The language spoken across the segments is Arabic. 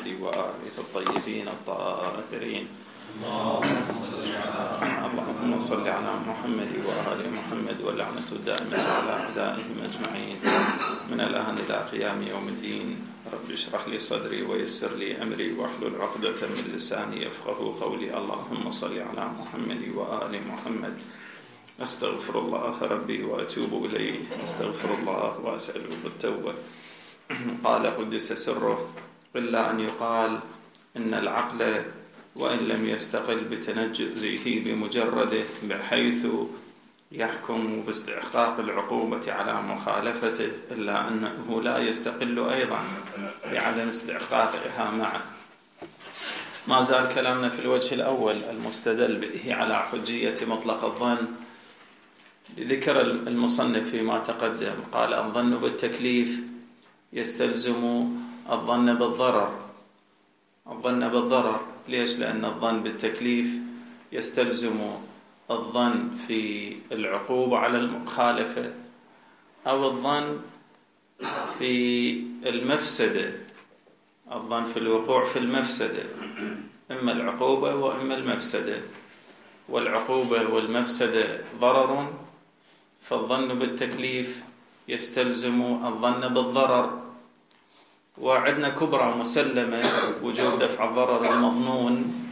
وآله الطيبين الطاهرين. اللهم صل على محمد وآل محمد، واللعنة الدائمة على أعدائهم أجمعين من الآن إلى قيام يوم الدين. رب اشرح لي صدري ويسر لي أمري واحلل عقدة من لساني يفقه قولي. اللهم صل على محمد وآل محمد. أستغفر الله ربي وأتوب إليه، أستغفر الله وأسأله التوبة. قال قدس سره: إلا أن يقال إن العقل وإن لم يستقل بتنجزه بمجرده بحيث يحكم باستحقاق العقوبة على مخالفته، إلا أنه لا يستقل أيضا بعدم استحقاقها معه. ما زال كلامنا في الوجه الأول المستدل به على حجية مطلق الظن. ذكر المصنف فيما تقدم قال: الظن بالتكليف يستلزم الظن بالضرر. الظن بالضرر ليش؟ لأن الظن بالتكليف يستلزم الظن في العقوبة على المخالفة أو الظن في المفسدة، الظن في الوقوع في المفسدة، إما العقوبة وإما المفسدة، والعقوبة والمفسدة ضرر، فالظن بالتكليف يستلزم الظن بالضرر. وعندنا كبرى مسلمة وجوب دفع الضرر المظنون،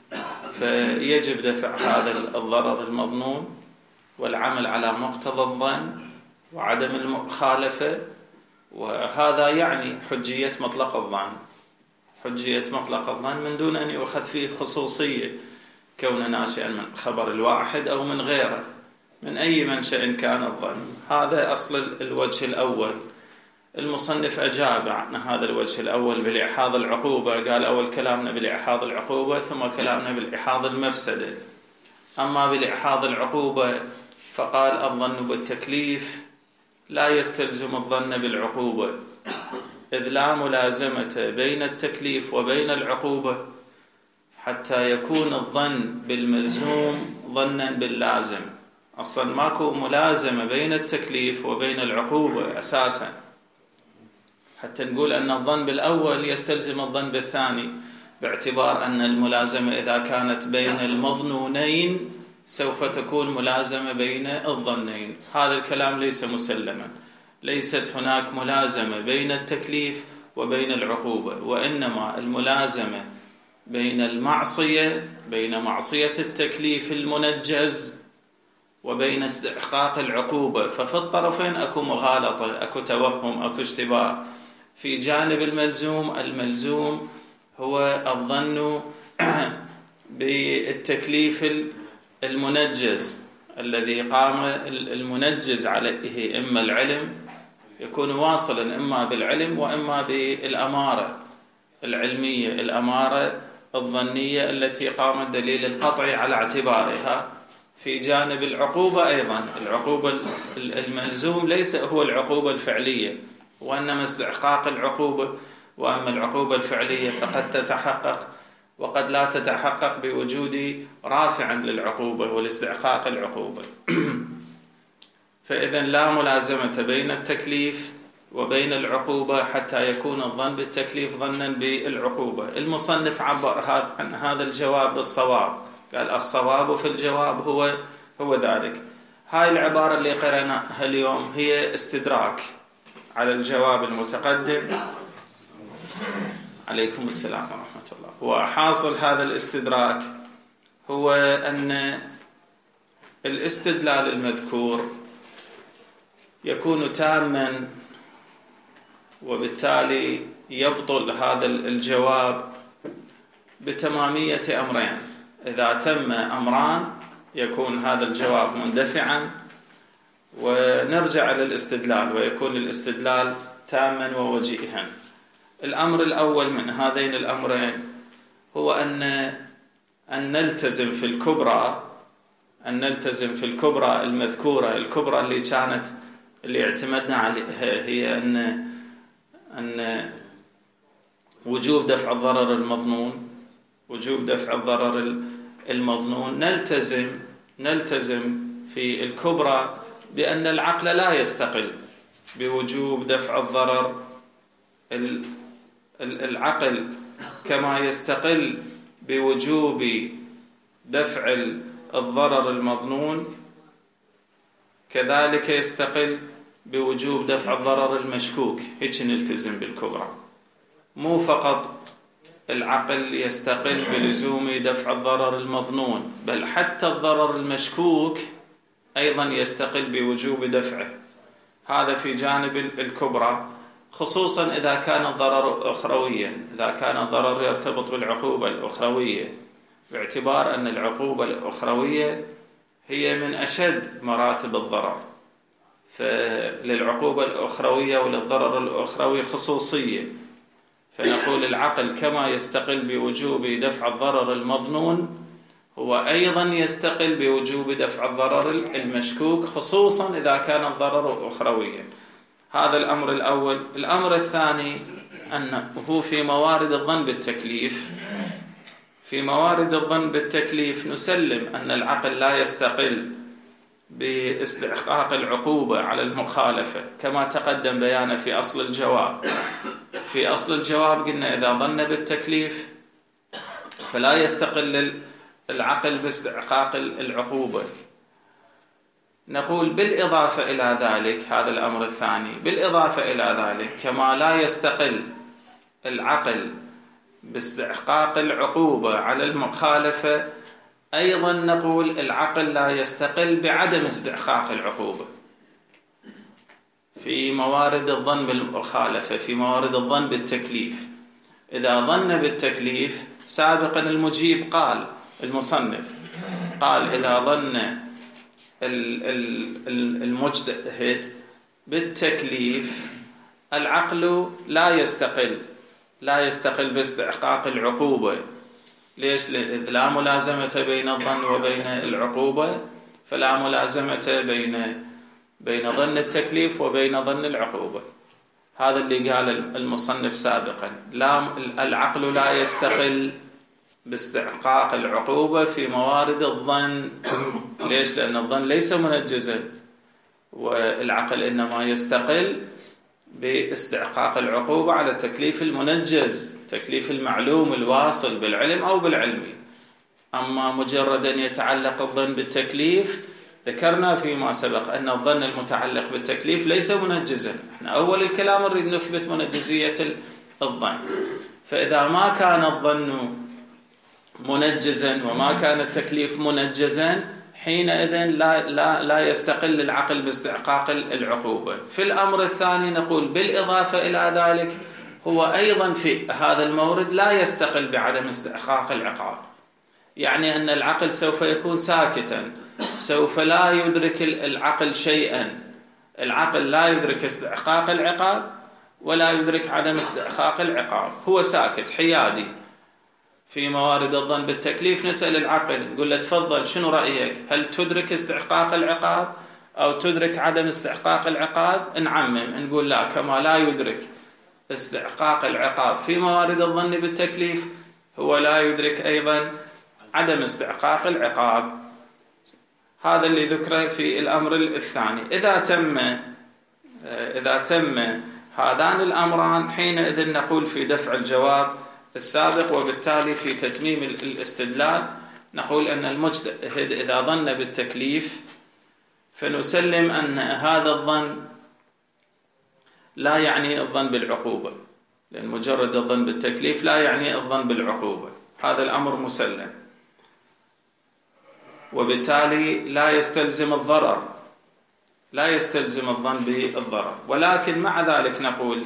فيجب دفع هذا الضرر المظنون والعمل على مقتضى الظن وعدم المخالفة، وهذا يعني حجية مطلق الظن. حجية مطلق الظن من دون أن يؤخذ فيه خصوصية كون ناشئا من خبر الواحد أو من غيره، من أي منشأ كان الظن. هذا أصل الوجه الأول. المصنف أجاب عن هذا الوجه الأول بالإحاض العقوبة، قال أول كلامنا بالإحاض العقوبة ثم كلامنا بالإحاض المفسدة. أما بالإحاض العقوبة فقال: الظن بالتكليف لا يستلزم الظن بالعقوبة، إذ لا ملازمة بين التكليف وبين العقوبة حتى يكون الظن بالملزوم ظنا باللازم. أصلا ماكو ملازمة بين التكليف وبين العقوبة أساسا حتى نقول أن الظن بالأول يستلزم الظن بالثاني، باعتبار أن الملازمة إذا كانت بين المظنونين سوف تكون ملازمة بين الظنين. هذا الكلام ليس مسلما. ليست هناك ملازمة بين التكليف وبين العقوبة، وإنما الملازمة بين المعصية، بين معصية التكليف المنجز وبين استحقاق العقوبة. ففي الطرفين أكو مغالطة، أكو توهم، أكو اشتباه. في جانب الملزوم هو الظن بالتكليف المنجز الذي قام المنجز عليه، إما العلم يكون واصلا إما بالعلم وإما بالأمارة العلمية، الأمارة الظنية التي قام الدليل القطعي على اعتبارها. في جانب العقوبة أيضا العقوبة الملزوم ليس هو العقوبة الفعلية، وإنما استحقاق العقوبة. وأما العقوبة الفعلية فقد تتحقق وقد لا تتحقق بوجود رافع للعقوبة والاستحقاق العقوبة. فإذا لا ملازمة بين التكليف وبين العقوبة حتى يكون الظن بالتكليف ظنا بالعقوبة. المصنف عبر عن هذا الجواب بالصواب، قال: الصواب في الجواب هو ذلك. هاي العبارة اللي قرأناها اليوم هي استدراك على الجواب المتقدم. عليكم السلام ورحمة الله. وحاصل هذا الاستدراك هو أن الاستدلال المذكور يكون تاما، وبالتالي يبطل هذا الجواب بتمامية أمرين. إذا تم أمران يكون هذا الجواب مندفعا ونرجع للاستدلال ويكون الاستدلال تاما ووجيها. الأمر الأول من هذين الأمرين هو أن نلتزم في الكبرى المذكورة، الكبرى اللي اعتمدنا عليها، هي أن وجوب دفع الضرر المظنون، نلتزم في الكبرى بأن العقل لا يستقل بوجوب دفع الضرر. العقل كما يستقل بوجوب دفع الضرر المظنون كذلك يستقل بوجوب دفع الضرر المشكوك. هيك نلتزم بالكبرى، مو فقط العقل يستقل بلزوم دفع الضرر المظنون، بل حتى الضرر المشكوك أيضا يستقل بوجوب دفعه. هذا في جانب الكبرى، خصوصا إذا كان الضرر أخرويا، إذا كان الضرر يرتبط بالعقوبة الأخروية، باعتبار أن العقوبة الأخروية هي من أشد مراتب الضرر، فللعقوبة الأخروية وللضرر الأخروي خصوصية، فنقول العقل كما يستقل بوجوب دفع الضرر المظنون هو أيضا يستقل بوجوب دفع الضرر المشكوك، خصوصا إذا كان الضرر أخرويا. هذا الأمر الأول. الأمر الثاني أنه في موارد الظن بالتكليف، في موارد الظن بالتكليف نسلم أن العقل لا يستقل باستحقاق العقوبة على المخالفة كما تقدم بيانه في أصل الجواب. في أصل الجواب قلنا إذا ظن بالتكليف فلا يستقل العقل باستحقاق العقوبة. نقول بالإضافة إلى ذلك، هذا الأمر الثاني، بالإضافة إلى ذلك كما لا يستقل العقل باستحقاق العقوبة على المخالفة، أيضا نقول العقل لا يستقل بعدم استحقاق العقوبة في موارد الظن بالمخالفة، في موارد الظن بالتكليف. إذا ظن بالتكليف سابقا المجيب قال، المصنف قال إذا ظن المجتهد بالتكليف العقل لا يستقل باستحقاق العقوبة. ليش؟ إذ لا ملازمة بين الظن وبين العقوبة، فلا ملازمة بين ظن التكليف وبين ظن العقوبة. هذا اللي قال المصنف سابقا، العقل لا يستقل باستحقاق العقوبة في موارد الظن. ليش؟ لأن الظن ليس منجزا، والعقل إنما يستقل باستحقاق العقوبة على التكليف المنجز، تكليف المعلوم الواصل بالعلم أو بالعلمي. أما مجرد أن يتعلق الظن بالتكليف، ذكرنا فيما سبق أن الظن المتعلق بالتكليف ليس منجزا. احنا أول الكلام نريد نثبت منجزية الظن، فإذا ما كان الظن منجزا وما كان التكليف منجزا، حينئذ لا يستقل العقل باستحقاق العقوبة. في الأمر الثاني نقول بالإضافة إلى ذلك هو أيضا في هذا المورد لا يستقل بعدم استحقاق العقاب، يعني أن العقل سوف يكون ساكتا، سوف لا يدرك العقل شيئا. العقل لا يدرك استحقاق العقاب ولا يدرك عدم استحقاق العقاب، هو ساكت حيادي. في موارد الظن بالتكليف نسأل العقل، نقول له تفضل شنو رأيك؟ هل تدرك استحقاق العقاب أو تدرك عدم استحقاق العقاب؟ نعمم نقول لا، كما لا يدرك استحقاق العقاب في موارد الظن بالتكليف هو لا يدرك أيضا عدم استحقاق العقاب. هذا اللي ذكره في الأمر الثاني. إذا تم هذان الأمران حينئذ نقول في دفع الجواب السابق، وبالتالي في تتميم الاستدلال نقول أن المجتهد إذا ظن بالتكليف فنسلم أن هذا الظن لا يعني الظن بالعقوبة، لأن مجرد الظن بالتكليف لا يعني الظن بالعقوبة. هذا الأمر مسلم، وبالتالي لا يستلزم الضرر، لا يستلزم الظن بالضرر. ولكن مع ذلك نقول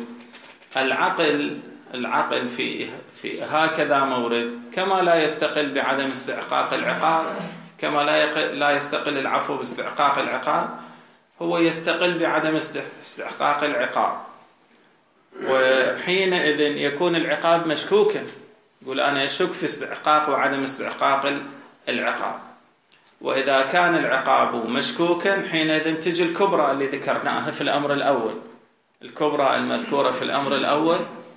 العقل في هكذا مورد كما لا يستقل بعدم استحقاق العقاب، كما لا يستقل العفو باستحقاق العقاب، هو يستقل بعدم استحقاق العقاب. وحينئذ يكون العقاب مشكوكا، يقول أنا أشك في استحقاق وعدم استحقاق العقاب. وإذا كان العقاب مشكوكا حينئذ تجي الكبرى اللي ذكرناها في الأمر الأول. الكبرى المذكورة في الأمر الأول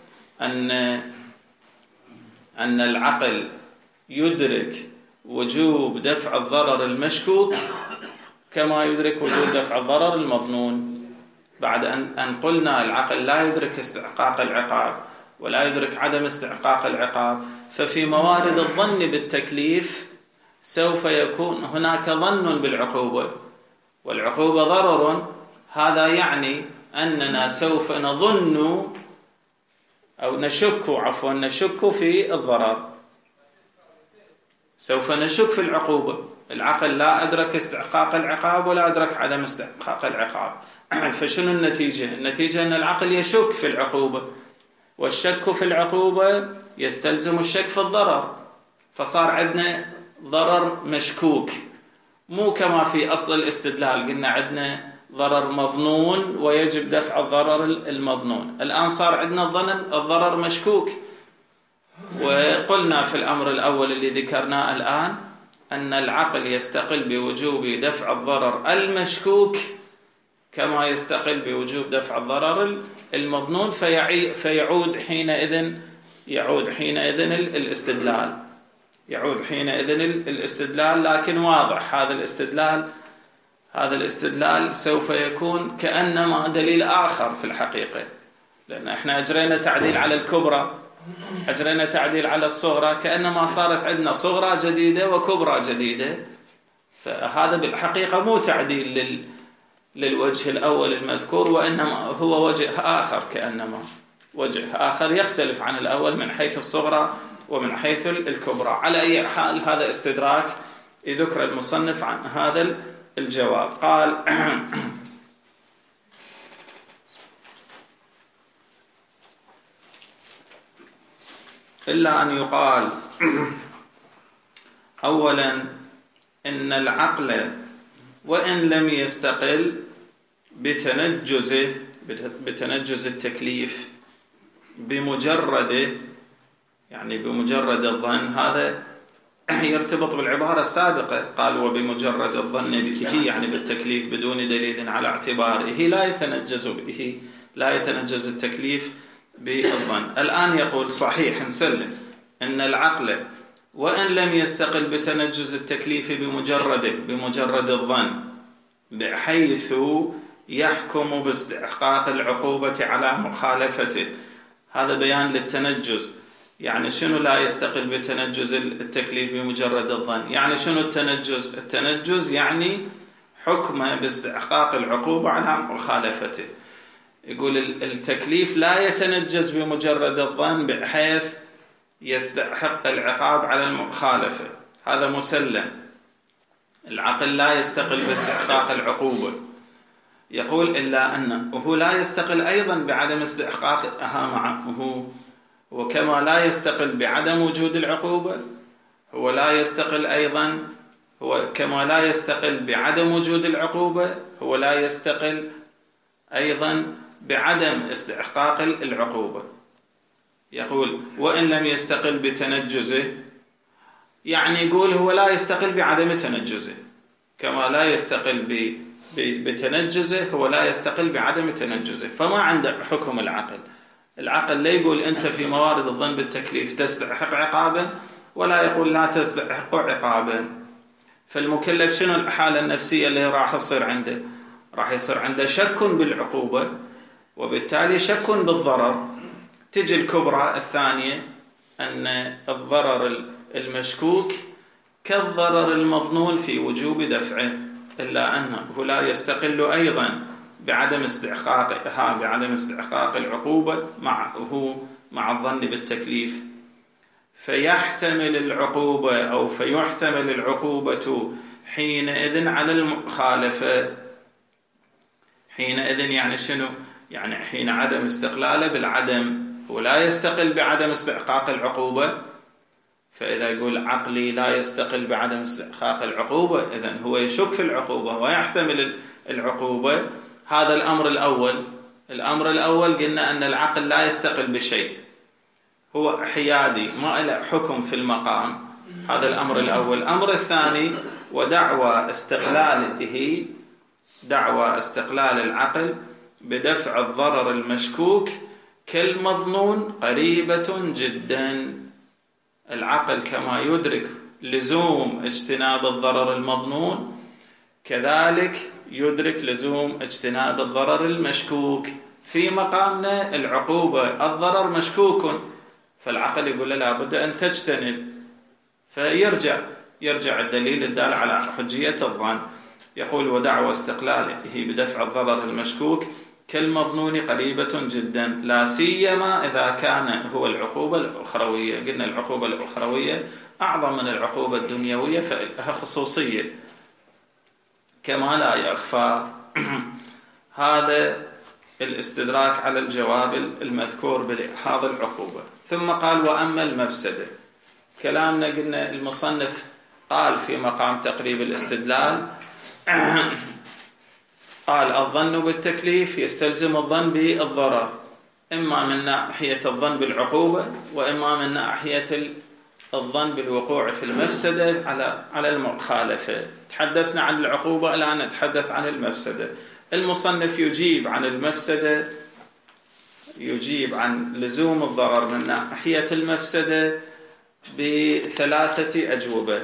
أن العقل يدرك وجوب دفع الضرر المشكوك كما يدرك وجوب دفع الضرر المظنون. بعد أن قلنا العقل لا يدرك استحقاق العقاب ولا يدرك عدم استحقاق العقاب، ففي موارد الظن بالتكليف سوف يكون هناك ظن بالعقوبة، والعقوبة ضرر. هذا يعني أننا سوف نظن أو نشك في الضرر، سوف نشك في العقوبة. العقل لا أدرك استحقاق العقاب ولا أدرك عدم استحقاق العقاب. فشنو النتيجة؟ النتيجة أن العقل يشك في العقوبة، والشك في العقوبة يستلزم الشك في الضرر، فصار عندنا ضرر مشكوك، مو كما في أصل الاستدلال قلنا عندنا ضرر مظنون ويجب دفع الضرر المظنون. الآن صار عندنا الضرر مشكوك. وقلنا في الأمر الأول اللي ذكرناه الآن أن العقل يستقل بوجوب دفع الضرر المشكوك كما يستقل بوجوب دفع الضرر المظنون، فيعود حينئذ الاستدلال. لكن واضح هذا الاستدلال سوف يكون كأنما دليل آخر في الحقيقة، لأن احنا أجرينا تعديل على الكبرى، أجرينا تعديل على الصغرى، كأنما صارت عندنا صغرى جديدة وكبرى جديدة. فهذا بالحقيقة مو تعديل للوجه الأول المذكور، وإنما هو وجه آخر، كأنما وجه آخر يختلف عن الأول من حيث الصغرى ومن حيث الكبرى. على أي حال هذا استدراك يذكر المصنف عن هذا الجواب. قال إلا أن يقال أولا إن العقل وإن لم يستقل بتنجز التكليف بمجرد الظن، هذا يرتبط بالعبارة السابقة، قال وبمجرد الظن به، يعني بالتكليف بدون دليل على اعتباره لا يتنجز التكليف بالظن. الآن يقول صحيح نسلم أن العقل وإن لم يستقل بتنجز التكليف بمجرد الظن بحيث يحكم باستحقاق العقوبة على مخالفته. هذا بيان للتنجز. يعني شنو لا يستقل بتنجز التكليف بمجرد الظن؟ يعني شنو التنجز؟ التنجز يعني حكم باستحقاق العقوبة على مخالفته. يقول التكليف لا يتنجز بمجرد الظن بحيث يستحق العقاب على المخالفة، هذا مسلم. العقل لا يستقل باستحقاق العقوبة. يقول إلا أنه لا يستقل أيضا بعدم استحقاقها معه، وكما لا يستقل بعدم وجود العقوبة هو لا يستقل أيضا، كما لا يستقل بعدم وجود العقوبة هو لا يستقل أيضا بعدم استحقاق العقوبة. يقول وإن لم يستقل بتنجزه، يعني يقول هو لا يستقل بعدم تنجزه، كما لا يستقل بتنجزه هو لا يستقل بعدم تنجزه. فما عنده حكم العقل لا يقول أنت في موارد الظن بالتكليف تستحق عقابا، ولا يقول لا تستحق عقابا. فالمكلف شنو الحالة النفسية اللي راح يصير عنده؟ راح يصير عنده شك بالعقوبة، وبالتالي شك بالضرر. تجي الكبرى الثانية أن الضرر المشكوك كالضرر المظنون في وجوب دفعه، إلا أنه لا يستقل أيضا بعدم استحقاق العقوبة مع الظن بالتكليف، فيحتمل العقوبة حينئذ على المخالفة. حينئذ يعني شنو؟ يعني حين عدم استقلاله بالعدم، ولا يستقل بعدم استحقاق العقوبة. فإذا يقول عقلي لا يستقل بعدم استحقاق العقوبة، إذن هو يشك في العقوبة ويحتمل العقوبة. هذا الأمر الأول قلنا أن العقل لا يستقل بالشيء، هو حيادي ما له حكم في المقام. هذا الأمر الأول. الأمر الثاني ودعوى استقلال العقل بدفع الضرر المشكوك كالمظنون قريبة جدا. العقل كما يدرك لزوم اجتناب الضرر المظنون كذلك يدرك لزوم اجتناب الضرر المشكوك. في مقامنا العقوبة الضرر مشكوك، فالعقل يقول له لابد أن تجتنب، يرجع الدليل الدال على حجية الظن. يقول ودعوى استقلاله بدفع الضرر المشكوك كالمظنون قريبة جدا، لا سيما إذا كان هو العقوبة الأخروية. قلنا العقوبة الأخروية أعظم من العقوبة الدنيوية، فلها خصوصية كما لا يخفى. هذا الاستدراك على الجواب المذكور بهذه العقوبة. ثم قال وأما المفسدة، كلامنا قلنا المصنف قال في مقام تقريب الاستدلال، قال الظن بالتكليف يستلزم الظن بالضرر، إما من ناحية الظن بالعقوبة، وإما من ناحية الظن بالوقوع في المفسدة على المخالفة. تحدثنا عن العقوبة، الآن نتحدث عن المفسدة. المصنف يجيب عن المفسدة، يجيب عن لزوم الضرر من ناحية المفسدة بثلاثة أجوبة.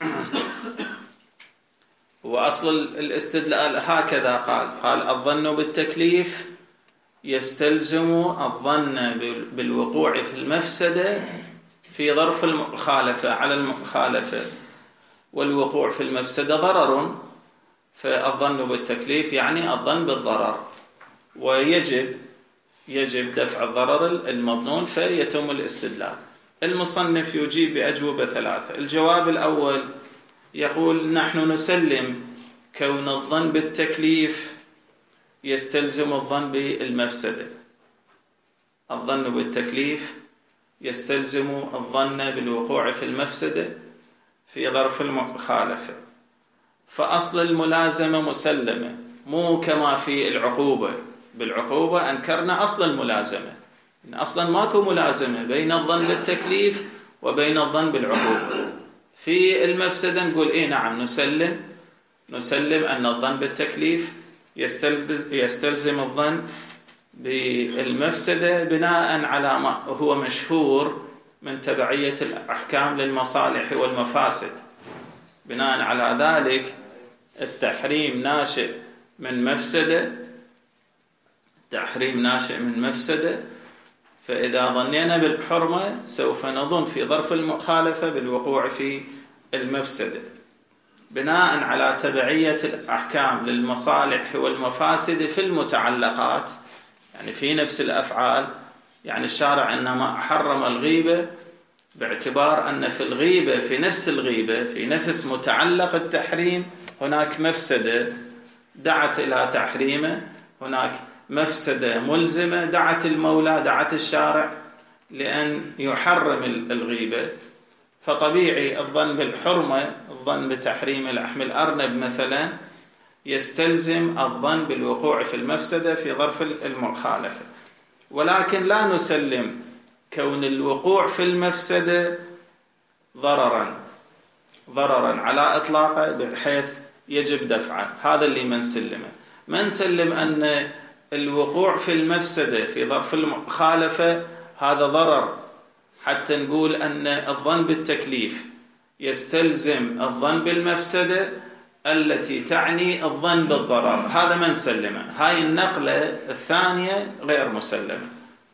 وأصل الاستدلال هكذا قال الظن بالتكليف يستلزم الظن بالوقوع في المفسدة في ظرف المخالفة على المخالفة، والوقوع في المفسدة ضرر، فالظن بالتكليف يعني الظن بالضرر، ويجب دفع الضرر المظنون، فيتم الاستدلال. المصنف يجيب بأجوبة ثلاثة. الجواب الأول يقول نحن نسلم كون الظن بالتكليف يستلزم الظن بالمفسدة. الظن بالتكليف يستلزم الظن بالوقوع في المفسدة في ظرف المخالفة، فأصل الملازمة مسلمة، مو كما في العقوبة. بالعقوبة أنكرنا أصل الملازمة، إن أصلا ماكو ملازمة بين الظن بالتكليف وبين الظن بالعقوبة. في المفسدة نقول نعم نسلم أن الظن بالتكليف يستلزم الظن بالمفسدة بناء على ما هو مشهور من تبعية الأحكام للمصالح والمفاسد. بناء على ذلك التحريم ناشئ من مفسدة، فإذا ظنينا بالحرمة سوف نظن في ظرف المخالفة بالوقوع في المفسدة بناء على تبعية الأحكام للمصالح والمفاسد في المتعلقات، يعني في نفس الأفعال. يعني الشارع إنما حرم الغيبة باعتبار أن في الغيبة، في نفس الغيبة، في نفس متعلق التحريم هناك مفسدة دعت إلى تحريمه، هناك مفسدة ملزمة دعت الشارع لأن يحرم الغيبة. فطبيعي الظن بالحرمة، الظن بتحريم لحم الأرنب مثلا، يستلزم الظن بالوقوع في المفسدة في ظرف المخالفة. ولكن لا نسلم كون الوقوع في المفسدة ضررا على إطلاقه بحيث يجب دفعه. هذا اللي ما نسلم أن الوقوع في المفسدة في ظرف المخالفة هذا ضرر حتى نقول أن الظن بالتكليف يستلزم الظن بالمفسدة التي تعني الظن بالضرر. هذا ما نسلمه. هاي النقلة الثانية غير مسلمة.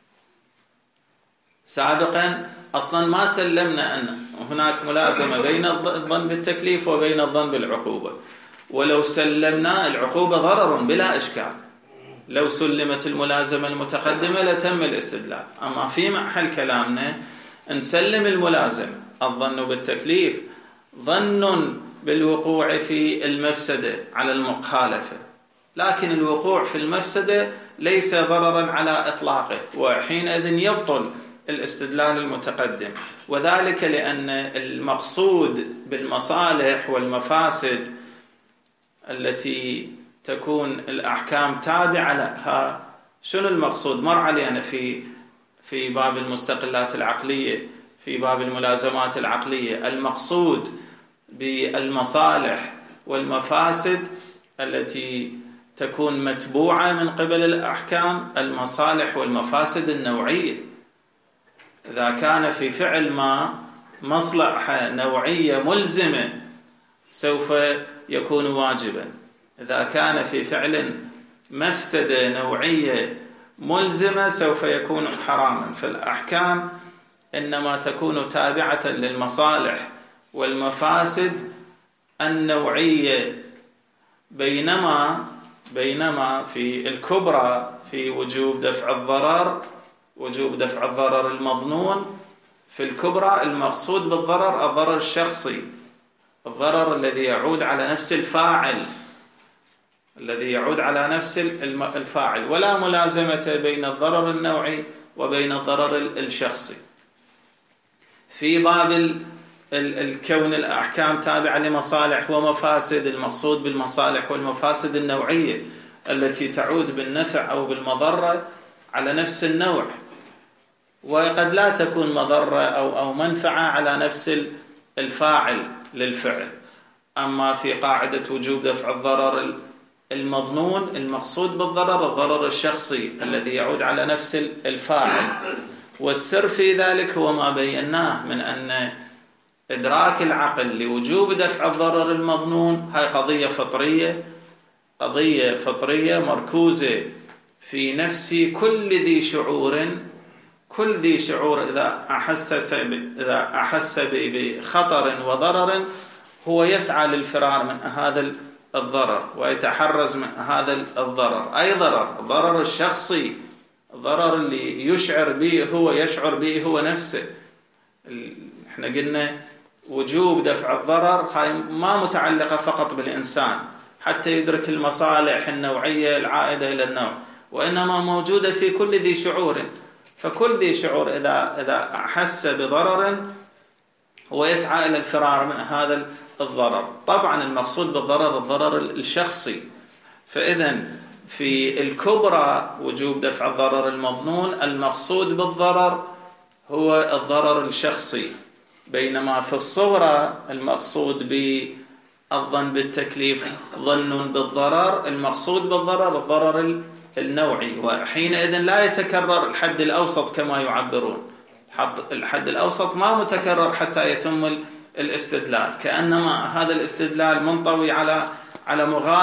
سابقا أصلا ما سلمنا أن هناك ملازمة بين الظن بالتكليف وبين الظن بالعقوبة، ولو سلمنا العقوبة ضرر بلا إشكال، لو سلمت الملازمة المتقدمة لتم الاستدلال. أما في محل كلامنا نسلم الملازمة، الظن بالتكليف ظن بالوقوع في المفسدة على المخالفة، لكن الوقوع في المفسدة ليس ضررا على إطلاقه، وحينئذ يبطل الاستدلال المتقدم. وذلك لأن المقصود بالمصالح والمفاسد التي تكون الأحكام تابعة لها، شنو المقصود؟ مر علينا في باب المستقلات العقلية، في باب الملازمات العقلية. المقصود بالمصالح والمفاسد التي تكون متبوعة من قبل الأحكام المصالح والمفاسد النوعية. إذا كان في فعل ما مصلحة نوعية ملزمة سوف يكون واجبا، إذا كان في فعل مفسدة نوعية ملزمة سوف يكون حراما. فالأحكام إنما تكون تابعة للمصالح والمفاسد النوعية، بينما في الكبرى في وجوب دفع الضرر المظنون. في الكبرى المقصود بالضرر الضرر الشخصي، الضرر الذي يعود على نفس الفاعل، ولا ملازمة بين الضرر النوعي وبين الضرر الشخصي. في باب الكون الأحكام تابعة لمصالح ومفاسد، المقصود بالمصالح والمفاسد النوعية التي تعود بالنفع أو بالمضرة على نفس النوع، وقد لا تكون مضرة أو منفعة على نفس الفاعل للفعل. أما في قاعدة وجوب دفع الضرر المظنون، المقصود بالضرر الضرر الشخصي الذي يعود على نفس الفاعل. والسر في ذلك هو ما بيناه من أن إدراك العقل لوجوب دفع الضرر المظنون هاي قضية فطرية مركوزة في نفس كل ذي شعور إذا أحس بخطر وضرر هو يسعى للفرار من هذا الضرر ويتحرز من هذا الضرر. أي ضرر الشخصي، الضرر اللي يشعر به هو نفسه. احنا قلنا وجوب دفع الضرر هاي ما متعلقة فقط بالإنسان حتى يدرك المصالح النوعية العائدة إلى النوع، وإنما موجودة في كل ذي شعور. فكل ذي شعور إذا أحس بضرر هو يسعى إلى الفرار من هذا الضرر. طبعا المقصود بالضرر الضرر الشخصي. فإذا في الكبرى وجوب دفع الضرر المظنون المقصود بالضرر هو الضرر الشخصي، بينما في الصغرى المقصود بالظن بالتكليف ظن بالضرر، المقصود بالضرر الضرر النوعي. وحينئذ لا يتكرر الحد الأوسط كما يعبرون. الحد الأوسط ما متكرر حتى يتم الاستدلال، كأنما هذا الاستدلال منطوي على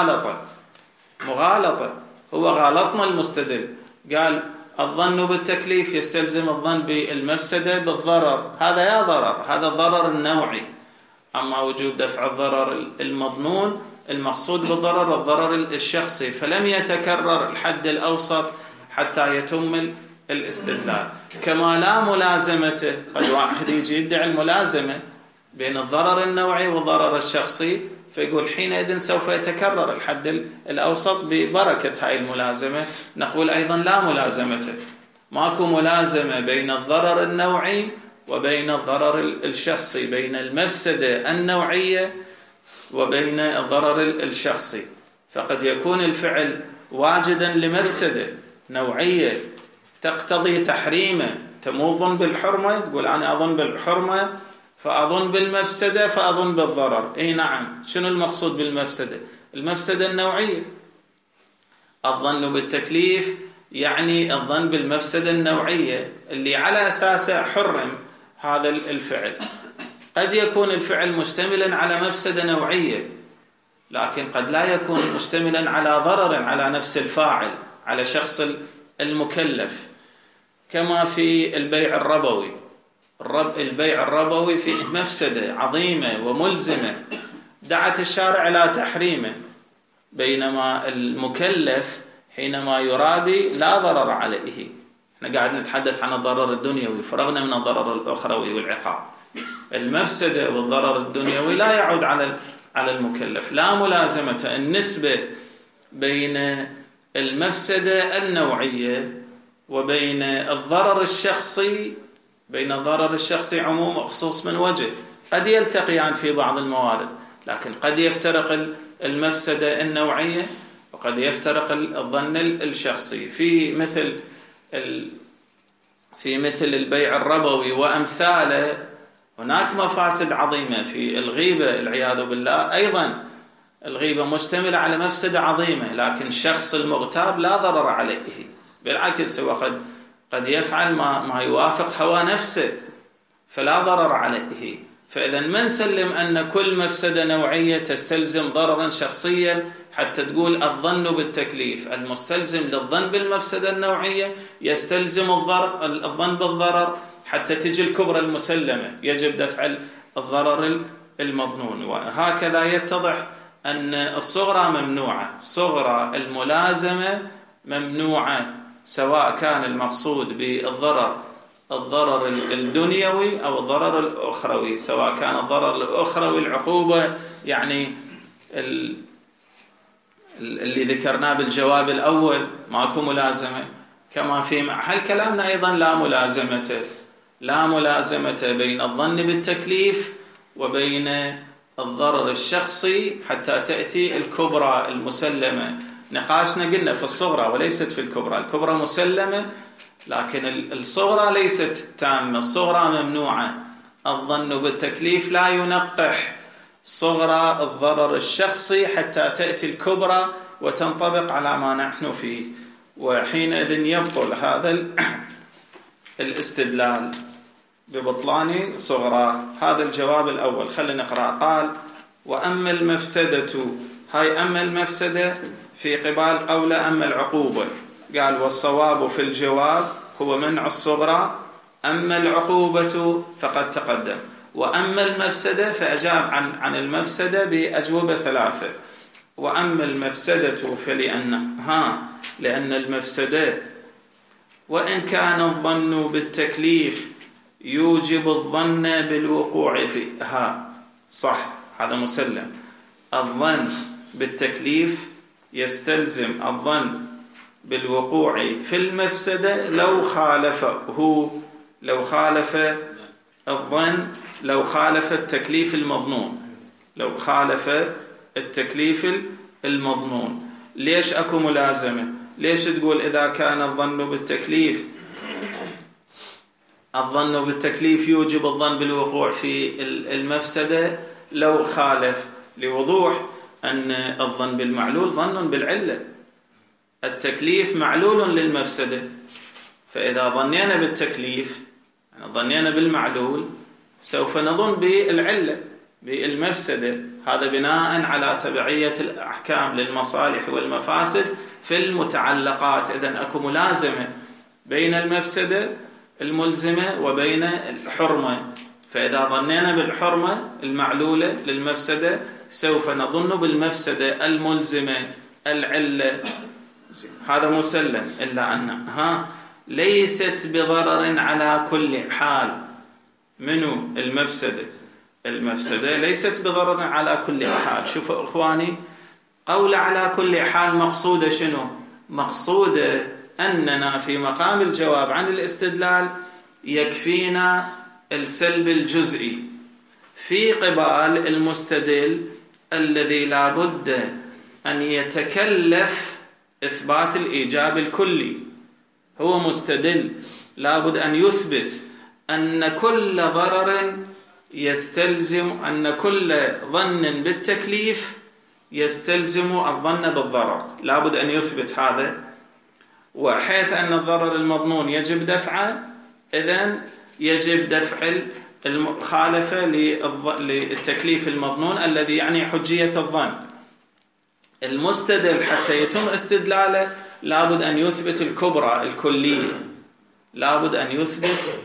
مغالطة. هو غالطنا المستدل، قال الظن بالتكليف يستلزم الظن بالمفسدة بالضرر، هذا يا ضرر، هذا الضرر النوعي. أما وجوب دفع الضرر المظنون المقصود بالضرر الضرر الشخصي، فلم يتكرر الحد الأوسط حتى يتم الاستدلال. كما لا ملازمة، قد واحد يجي يدعي الملازمة بين الضرر النوعي والضرر الشخصي، فيقول حينئذ سوف يتكرر الحد الأوسط ببركة هاي الملازمة. نقول أيضا لا ملازمة، ماكو ملازمة بين الضرر النوعي وبين الضرر الشخصي، بين المفسدة النوعية وبين الضرر الشخصي. فقد يكون الفعل واجدا لمفسدة نوعية تقتضي تحريمه، تموظن بالحرمة، تقول أنا أظن بالحرمة فأظن بالمفسدة فأظن بالضرر. أي نعم، شنو المقصود بالمفسدة؟ المفسدة النوعية. الظن بالتكليف يعني الظن بالمفسدة النوعية اللي على أساسه حرم هذا الفعل. قد يكون الفعل مشتملا على مفسدة نوعية، لكن قد لا يكون مشتملا على ضرر على نفس الفاعل، على شخص المكلف. كما في البيع الربوي، البيع الربوي فيه مفسدة عظيمة وملزمة دعت الشارع إلى تحريمه، بينما المكلف حينما يرابي لا ضرر عليه. احنا قاعد نتحدث عن الضرر الدنيوي، فرغنا من الضرر الأخروي والعقاب. المفسدة والضرر الدنيوي لا يعود على المكلف. لا ملازمة النسبة بين المفسدة النوعية وبين الضرر الشخصي، بين الضرر الشخصي عموم وخصوص من وجه. قد يلتقيان في بعض الموارد، لكن قد يفترق المفسدة النوعية وقد يفترق الظن الشخصي. في مثل البيع الربوي وأمثاله هناك مفاسد عظيمة. في الغيبة العياذ بالله أيضا الغيبة مشتملة على مفسدة عظيمة، لكن الشخص المغتاب لا ضرر عليه، بالعكس هو قد يفعل ما يوافق هوى نفسه فلا ضرر عليه. فإذا ما نسلم أن كل مفسدة نوعية تستلزم ضررا شخصيا حتى تقول الظن بالتكليف المستلزم للظن بالمفسدة النوعية يستلزم الظن بالضرر حتى تجي الكبرى المسلمة يجب دفع الضرر المظنون. وهكذا يتضح أن الصغرى ممنوعة، صغرى الملازمة ممنوعة، سواء كان المقصود بالضرر الدنيوي أو الضرر الأخروي، سواء كان الضرر الأخروي العقوبة يعني اللي ذكرناه بالجواب الأول ماكو ملازمة، كما في محل كلامنا أيضا لا ملازمة بين الظن بالتكليف وبين الضرر الشخصي حتى تأتي الكبرى المسلمة. نقاشنا قلنا في الصغرى وليست في الكبرى، الكبرى مسلمة لكن الصغرى ليست تامة، الصغرى ممنوعة. الظن بالتكليف لا ينقح صغرى الضرر الشخصي حتى تأتي الكبرى وتنطبق على ما نحن فيه، وحينئذ يبطل هذا الاستدلال ببطلان صغرى. هذا الجواب الأول. خلينا نقرأ. قال: وأما المفسدة، هاي أما المفسدة في قبال قولة أما العقوبة. قال: والصواب في الجواب هو منع الصغرى، أما العقوبة فقد تقدم. وأما المفسدة فأجاب عن المفسدة بأجوبة ثلاثة. وأما المفسدة لأن المفسدة وإن كان الظن بالتكليف يوجب الظن بالوقوع فيها، صح، هذا مسلم. الظن بالتكليف يستلزم الظن بالوقوع في المفسدة لو خالف الظن، لو خالف التكليف المظنون. ليش أكو ملازمة؟ ليش تقول إذا كان الظن بالتكليف يوجب الظن بالوقوع في المفسدة لو خالف؟ لوضوح أن الظن بالمعلول ظن بالعلة، التكليف معلول للمفسدة، فإذا ظنينا بالتكليف ظنينا بالمعلول سوف نظن بالعلة بالمفسدة. هذا بناء على تبعية الأحكام للمصالح والمفاسد في المتعلقات. إذن أكو ملازمة بين المفسدة الملزمة وبين الحرمة، فإذا ظنينا بالحرمة المعلولة للمفسدة سوف نظن بالمفسدة الملزمة العلة. هذا مسلم، إلا أنها ليست بضرر على كل حال. منو المفسدة ليست بضرر على كل حال. شوفوا إخواني، قول على كل حال مقصودة شنو؟ مقصودة أننا في مقام الجواب عن الاستدلال يكفينا السلب الجزئي في قبال المستدل الذي لا بد أن يتكلف إثبات الإيجاب الكلي. هو مستدل لا بد أن يثبت أن كل ضرر يستلزم، أن كل ظن بالتكليف يستلزم الظن بالضرر، لا بد أن يثبت هذا. وحيث أن الضرر المظنون يجب دفعه، إذن يجب دفع المخالفة للتكليف المظنون الذي يعني حجية الظن. المستدل حتى يتم استدلاله لابد أن يثبت الكبرى الكلية، لابد أن يثبت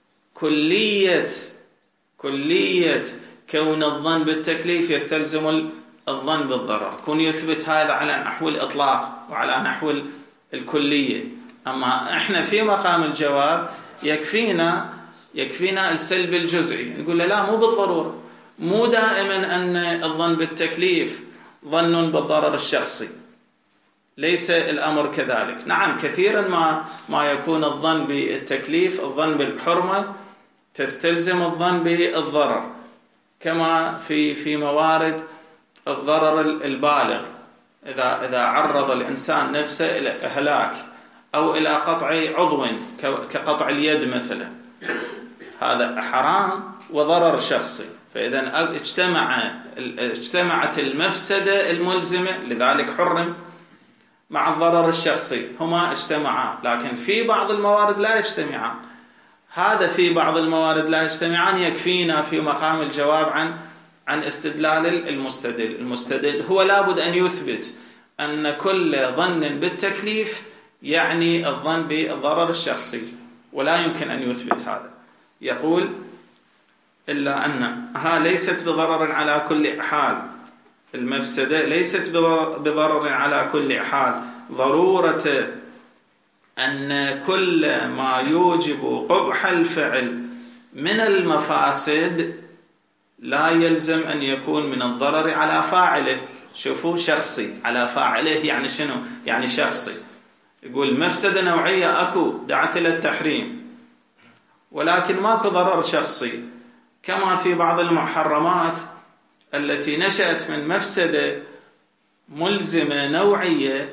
كلية كون الظن بالتكليف يستلزم الظن بالضرر، كون يثبت هذا على نحو الإطلاق وعلى نحو الكلية. أما إحنا في مقام الجواب يكفينا السلب الجزئي، نقول لا مو بالضرورة، مو دائما أن الظن بالتكليف ظن بالضرر الشخصي، ليس الأمر كذلك. نعم كثيرا ما يكون الظن بالتكليف، الظن بالحرمة تستلزم الظن بالضرر، كما في موارد الضرر البالغ، إذا عرض الإنسان نفسه إلى إهلاك أو إلى قطع عضو كقطع اليد مثلا، هذا حرام وضرر شخصي. فإذا اجتمعت المفسدة الملزمة لذلك حرم مع الضرر الشخصي، هما اجتمعا، لكن في بعض الموارد لا يجتمعان. هذا في بعض الموارد لا يجتمعان يكفينا في مقام الجواب عن استدلال المستدل. المستدل هو لابد أن يثبت أن كل ظن بالتكليف يعني الظن بالضرر الشخصي، ولا يمكن أن يثبت هذا. يقول إلا أنها ليست بضرر على كل حال، المفسدة ليست بضرر على كل حال، ضرورة أن كل ما يوجب قبح الفعل من المفاسد لا يلزم أن يكون من الضرر على فاعله. شوفوا، شخصي على فاعله يعني شنو؟ يعني شخصي. يقول مفسدة نوعية أكو دعت إلى التحريم، ولكن ماكو ضرر شخصي، كما في بعض المحرمات التي نشأت من مفسدة ملزمة نوعية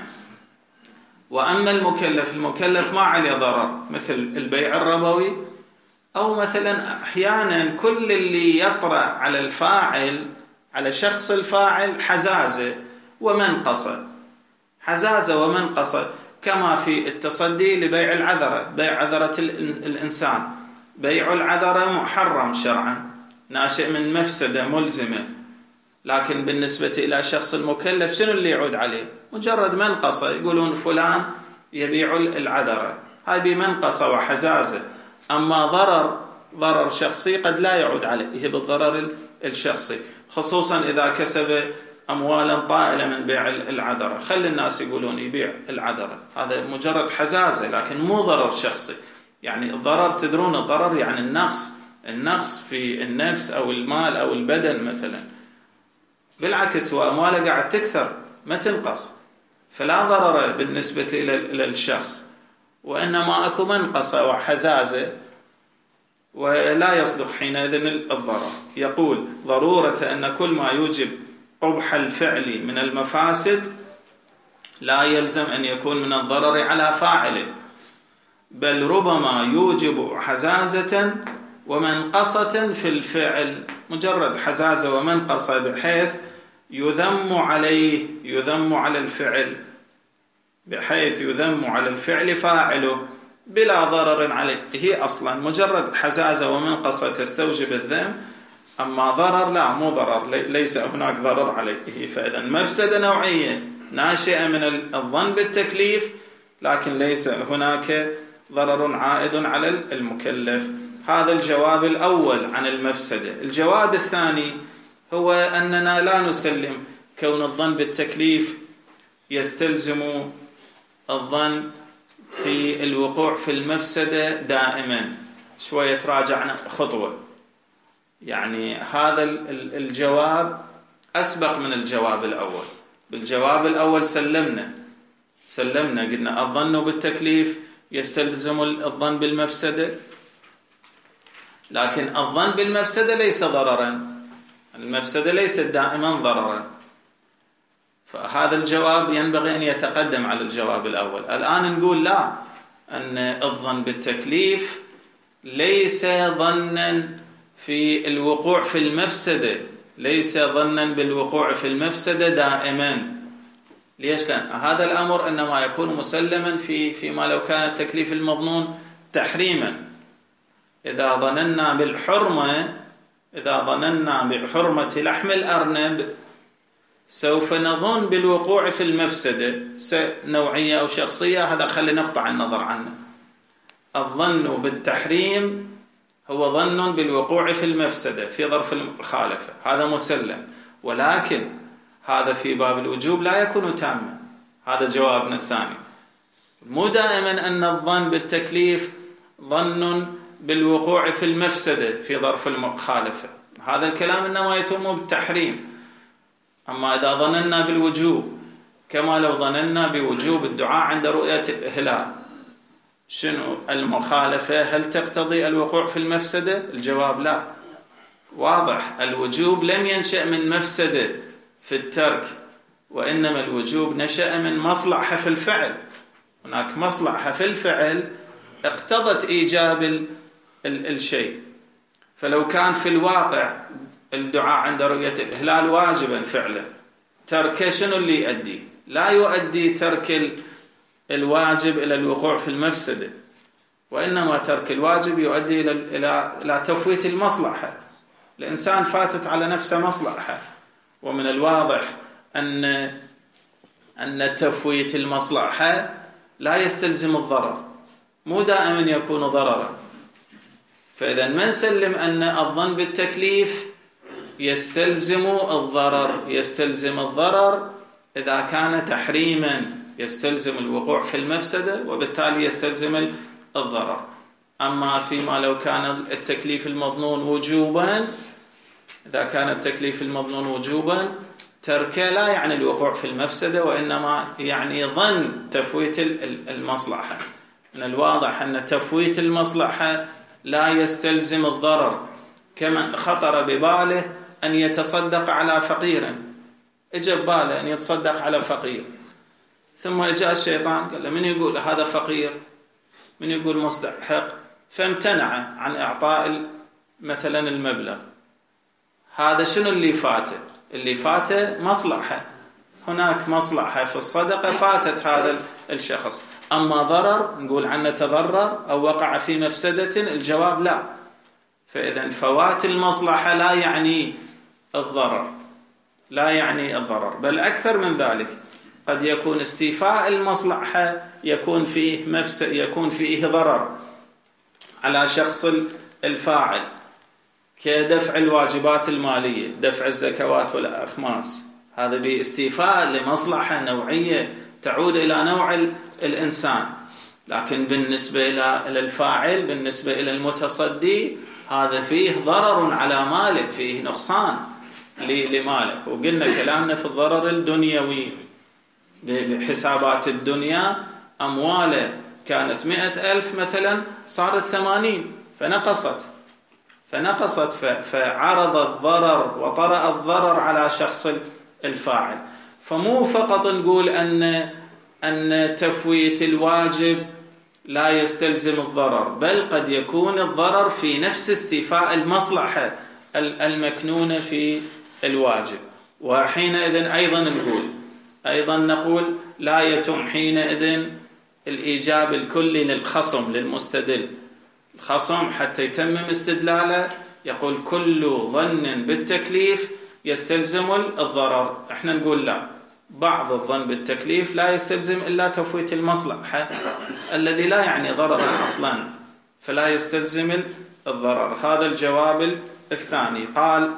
وأما المكلف ما عليه ضرر، مثل البيع الربوي، أو مثلا أحيانا كل اللي يطرأ على الفاعل، على شخص الفاعل، حزازة ومنقصة، حزازة ومنقصة، كما في التصدي لبيع العذرة، بيع عذرة الإنسان. بيع العذرة محرم شرعا، ناشئ من مفسدة ملزمة، لكن بالنسبة إلى شخص المكلف شنو اللي يعود عليه؟ مجرد منقصة. يقولون فلان يبيع العذرة، هاي بمنقصة وحزازة. أما ضرر شخصي قد لا يعود عليه بالضرر الشخصي، خصوصا إذا كسب أموالا طائلة من بيع العذرة. خلي الناس يقولون يبيع العذرة، هذا مجرد حزازة لكن مو ضرر شخصي. يعني الضرر، تدرون الضرر يعني النقص في النفس أو المال أو البدن مثلا. بالعكس، وأمواله قاعد تكثر ما تنقص، فلا ضرر بالنسبة إلى الشخص، وإنما أكو منقصة وحزازة ولا يصدق حينئذ الضرر. يقول ضرورة أن كل ما يوجب قبح الفعل من المفاسد لا يلزم أن يكون من الضرر على فاعله، بل ربما يوجب حزازة ومنقصة في الفعل، مجرد حزازة ومنقصة بحيث يذم على الفعل، بحيث يذم على الفعل فاعله بلا ضرر عليه. هي أصلا مجرد حزازة ومنقصة تستوجب الذم، أما ضرر لا، مو ضرر، ليس هناك ضرر عليه. فإذا مفسدة نوعية ناشئة من الظن بالتكليف، لكن ليس هناك ضرر عائد على المكلف. هذا الجواب الأول عن المفسدة. الجواب الثاني هو أننا لا نسلم كون الظن بالتكليف يستلزم الظن في الوقوع في المفسدة دائما. شوية راجعنا خطوة، يعني هذا الجواب أسبق من الجواب الأول. بالجواب الأول سلمنا قلنا الظن بالتكليف يستلزم الظن بالمفسدة، لكن الظن بالمفسدة ليس ضررا، المفسدة ليست دائما ضررا. فهذا الجواب ينبغي أن يتقدم على الجواب الأول. الآن نقول لا، أن الظن بالتكليف ليس ظنا في الوقوع في المفسدة، ليس ظنا بالوقوع في المفسدة دائما. ليش؟ لأن هذا الأمر إنما يكون مسلما فيما لو كان التكليف المظنون تحريما. إذا ظننا بحرمة لحم الأرنب سوف نظن بالوقوع في المفسدة نوعية أو شخصية، هذا خلي نقطع النظر عنه. الظن بالتحريم هو ظن بالوقوع في المفسدة في ظرف المخالفة، هذا مسلم، ولكن هذا في باب الوجوب لا يكون تاما. هذا جوابنا الثاني. مو دائما أن الظن بالتكليف ظن بالوقوع في المفسدة في ظرف المخالفة، هذا الكلام إنما يتم بالتحريم. أما إذا ظننا بالوجوب، كما لو ظننا بوجوب الدعاء عند رؤية الهلال، شنو المخالفة؟ هل تقتضي الوقوع في المفسدة؟ الجواب لا، واضح. الوجوب لم ينشأ من مفسدة في الترك، وإنما الوجوب نشأ من مصلحة في الفعل. هناك مصلحة في الفعل اقتضت إيجاب الشيء. فلو كان في الواقع الدعاء عند رؤية الهلال واجبا فعلا، تركه شنو اللي يؤدي؟ لا يؤدي ترك الواجب إلى الوقوع في المفسدة، وإنما ترك الواجب يؤدي إلى تفويت المصلحة. الإنسان فاتت على نفسه مصلحة، ومن الواضح أن تفويت المصلحة لا يستلزم الضرر، مو دائما يكون ضررا. فإذا ما نسلم أن الظن بالتكليف يستلزم الضرر إذا كان تحريما يستلزم الوقوع في المفسدة، وبالتالي يستلزم الضرر. أما فيما لو كان التكليف المظنون وجوبا، إذا كان التكليف المظنون وجوبا تركه لا يعني الوقوع في المفسدة، وإنما يعني ظن تفويت المصلحة. من الواضح أن تفويت المصلحة لا يستلزم الضرر. كمن خطر بباله أن يتصدق على فقير، اجى بباله أن يتصدق على فقير، ثم جاء الشيطان قال له من يقول هذا فقير، من يقول مستحق، فامتنع عن إعطاء مثلا المبلغ. هذا شنو اللي فاته؟ اللي فاته مصلحة، هناك مصلحة في الصدقة فاتت هذا الشخص. أما ضرر نقول عنه تضرر أو وقع في مفسدة، الجواب لا. فإذا فوات المصلحة لا يعني الضرر، بل أكثر من ذلك، قد يكون استيفاء المصلحة يكون فيه ضرر على شخص الفاعل، كدفع الواجبات المالية، دفع الزكوات والأخماس، هذا باستيفاء لمصلحة نوعية تعود إلى نوع الإنسان. لكن بالنسبة إلى الفاعل، بالنسبة إلى المتصدي، هذا فيه ضرر على ماله، فيه نقصان لماله. وقلنا كلامنا في الضرر الدنيوي بحسابات الدنيا، أمواله كانت 100,000 مثلا صارت 80 فنقصت فعرض الضرر وطرأ الضرر على شخص الفاعل. فمو فقط نقول أن تفويت الواجب لا يستلزم الضرر، بل قد يكون الضرر في نفس استيفاء المصلحة المكنونة في الواجب. وحينئذ أيضا نقول لا يتم حينئذ الإيجاب الكلي للخصم للمستدل. الخصم حتى يتمم استدلاله يقول كل ظن بالتكليف يستلزم الضرر. احنا نقول لا، بعض الظن بالتكليف لا يستلزم إلا تفويت المصلحة الذي لا يعني ضررا أصلا، فلا يستلزم الضرر. هذا الجواب الثاني. قال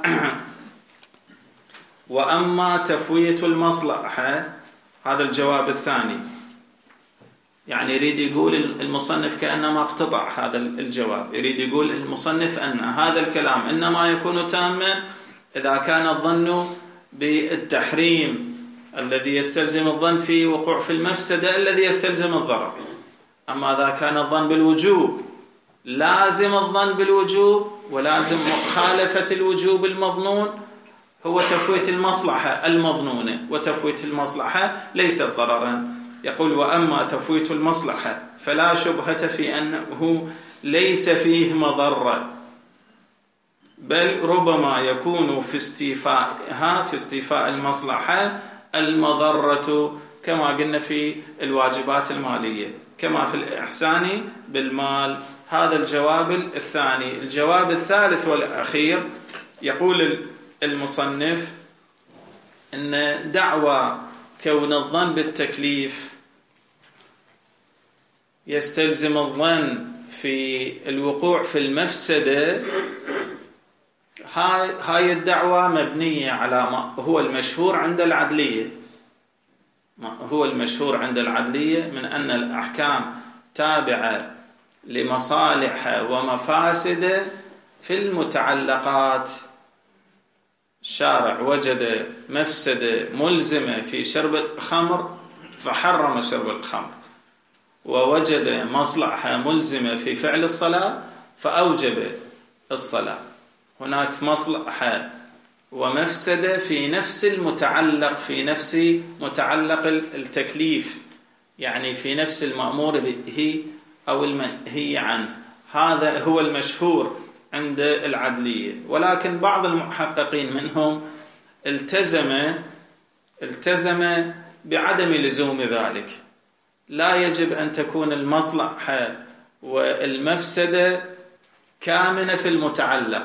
وأما تفويت المصلحة، هذا الجواب الثاني. يعني يريد يقول المصنف كأنما اقتطع هذا الجواب، يريد يقول المصنف أن هذا الكلام إنما يكون تاما إذا كان الظن بالتحريم الذي يستلزم الظن في وقوع في المفسدة الذي يستلزم الضرر. أما إذا كان الظن بالوجوب، لازم الظن بالوجوب ولازم مخالفة الوجوب المظنون هو تفويت المصلحة المظنونة، وتفويت المصلحة ليست ضررا. يقول وأما تفويت المصلحة فلا شبهة في أنه ليس فيه مضرة، بل ربما يكون في استيفاء المصلحة المضرة، كما قلنا في الواجبات المالية، كما في الإحسان بالمال. هذا الجواب الثاني. الجواب الثالث والأخير، يقول المصنف إن دعوى كون الظن بالتكليف يستلزم الظن في الوقوع في المفسدة، هاي الدعوة مبنية على ما هو المشهور عند العدلية، من أن الأحكام تابعة لمصالح ومفاسد في المتعلقات. الشارع وجد مفسدة ملزمة في شرب الخمر فحرم شرب الخمر، ووجد مصلحة ملزمة في فعل الصلاة فأوجب الصلاة. هناك مصلحة ومفسدة في نفس المتعلق، في نفس متعلق التكليف، يعني في نفس المأمور به أو المنهي عنه. هذا هو المشهور عند العدلية. ولكن بعض المحققين منهم التزم بعدم لزوم ذلك. لا يجب أن تكون المصلحة والمفسدة كامنة في المتعلق،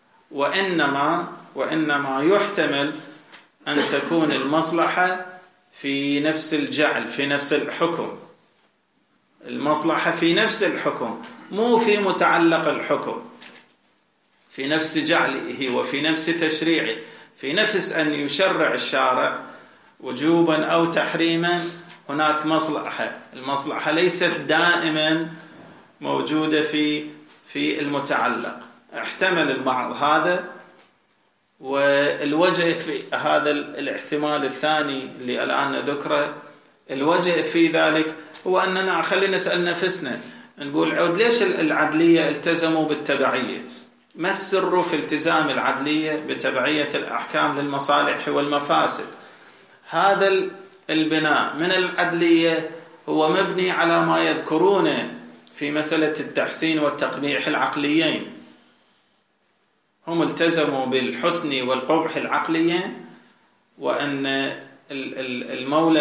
وإنما يحتمل أن تكون المصلحة في نفس الجعل، في نفس الحكم. المصلحة في نفس الحكم، مو في متعلق الحكم، في نفس جعله وفي نفس تشريعه، في نفس أن يشرع الشارع وجوبا أو تحريما هناك مصلحة. المصلحة ليست دائما موجودة في المتعلق. احتمل البعض هذا، والوجه في هذا الاحتمال الثاني اللي الآن نذكره، الوجه في ذلك هو أننا خلينا نسأل نفسنا، نقول عود ليش العدلية التزموا بالتبعية؟ ما السر في التزام العدلية بتبعية الأحكام للمصالح والمفاسد؟ هذا البناء من العدلية هو مبني على ما يذكرونه في مسألة التحسين والتقبيح العقليين. هم التزموا بالحسن والقبح العقليين، وأن المولى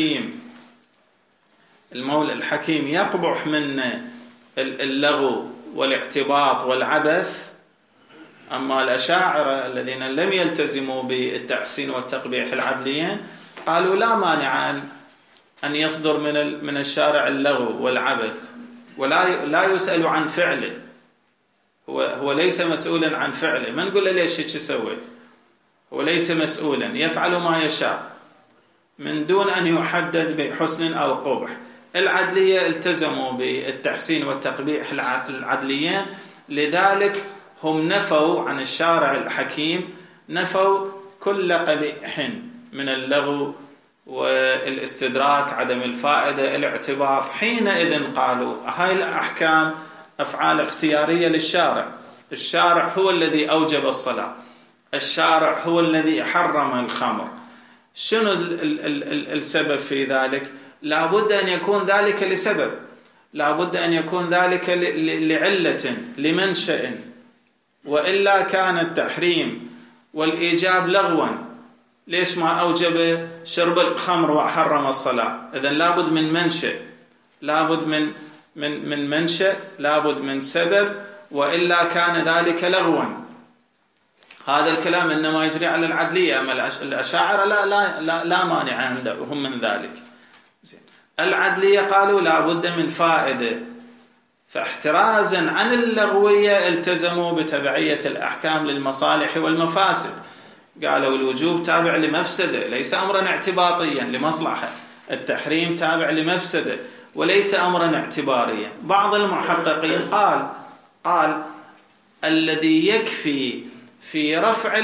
الحكيم يقبح من اللغو والاعتباط والعبث. أما الأشاعرة الذين لم يلتزموا بالتحسين والتقبيح العدليين قالوا لا مانع أن يصدر من الشارع اللغو والعبث، ولا يسأل عن فعله. هو ليس مسؤولا عن فعله، ما نقول له ليش هيك سويت، هو ليس مسؤولا، يفعل ما يشاء من دون أن يحدد بحسن أو قبح. العدلية التزموا بالتحسين والتقبيح العدليين، لذلك هم نفوا عن الشارع الحكيم، نفوا كل قبيح من اللغو والاستدراك، عدم الفائدة، الاعتبار. حينئذ قالوا هاي الأحكام أفعال اختيارية للشارع. الشارع هو الذي أوجب الصلاة، الشارع هو الذي حرم الخمر. شنو السبب في ذلك؟ لا بد أن يكون ذلك لسبب، لا بد أن يكون ذلك لعلة، لمنشأ، وإلا كان التحريم والإيجاب لغوا. ليش ما أوجب شرب الخمر وحرم الصلاة؟ إذن لابد من منشأ، لابد من منشأ، لابد من سبب، وإلا كان ذلك لغوا. هذا الكلام إنما يجري على العدلية، أما الأشاعرة لا مانع عندهم من ذلك. العدلية قالوا لا بد من فائدة، فاحترازا عن اللغوية التزموا بتبعية الأحكام للمصالح والمفاسد. قالوا الوجوب تابع لمفسدة، ليس أمرا اعتباطيا لمصلحة. التحريم تابع لمفسدة وليس أمرا اعتباريا. بعض المحققين قال الذي يكفي في رفع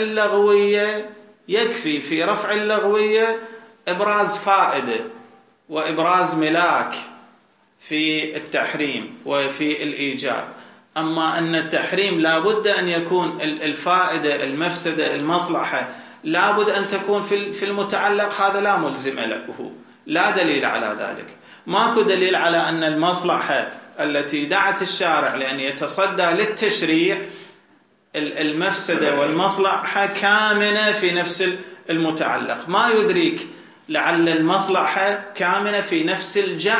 اللغوية إبراز فائدة وإبراز ملاك في التحريم وفي الإيجاب. أما أن التحريم لابد أن يكون الفائدة، المفسدة، المصلحة لابد أن تكون في المتعلق، هذا لا ملزم له، لا دليل على ذلك. ماكو دليل على أن المصلحة التي دعت الشارع لأن يتصدى للتشريع المفسدة والمصلحة كامنة في نفس المتعلق. ما يدريك لعل المصلحة كامنة في نفس